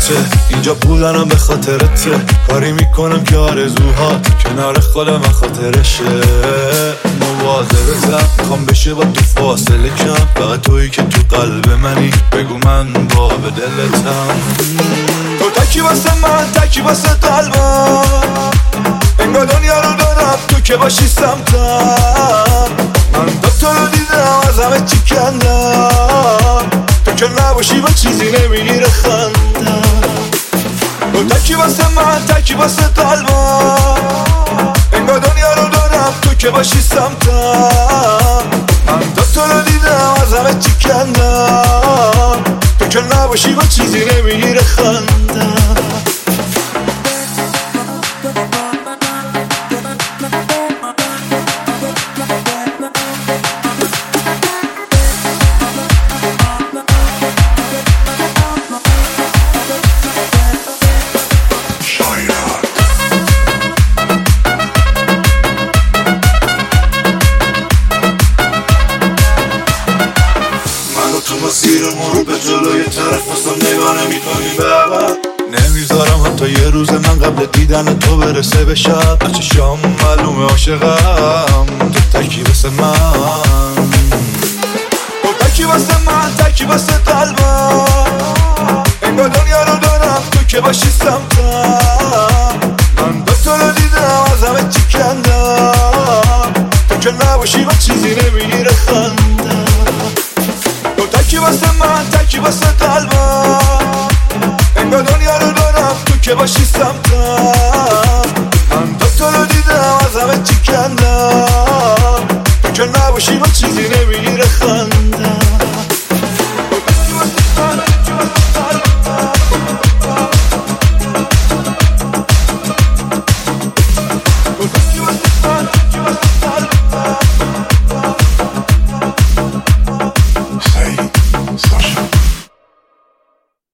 خاطرته، اینجا بودنم به خاطرته. کاری میکنم که آرزوهات کنار خودم خاطرشه. مواظبتم میخوام بشه با تو فاصله کم، فقط تویی که تو قلب منی، بگو من باب دلتم. تو تکی واسه من، تکی واسه قلبم، انگار دنیا رو دارم تو که باشی سمتم. من تو رو دیدم از همه چی کندم، تو که نباشی با چیزی نمیگیره خندم. تو تکی واسه من، تکی واسه قلبم، انگار دنیا رو دارم تو که باشی سمتم. من تو رو دیدم از همه چی کندم، تو که نباشی با چیزی نمیگیره خندم. مسیر ما رو به جلوی طرف واسم نگاه نمی‌کنی به عقب، نمیذارم حتی یه روز من قبل دیدن تو برسه به شب. از چشام معلومه عاشقم، تو تکی واسه من، تو تکی واسه من، تکی واسه قلبم، انگار دنیا رو دارم تو که باشی سمتم. من تو رو دیدم از همه چی کندم، تو که نباشی با چیزی نمیگیره خندم. تکی واسه من، تکی واسه قلبم، انگار دنیا رو دارم تو که باشی سمتم. من تو رو دیدم از همه چی کندم،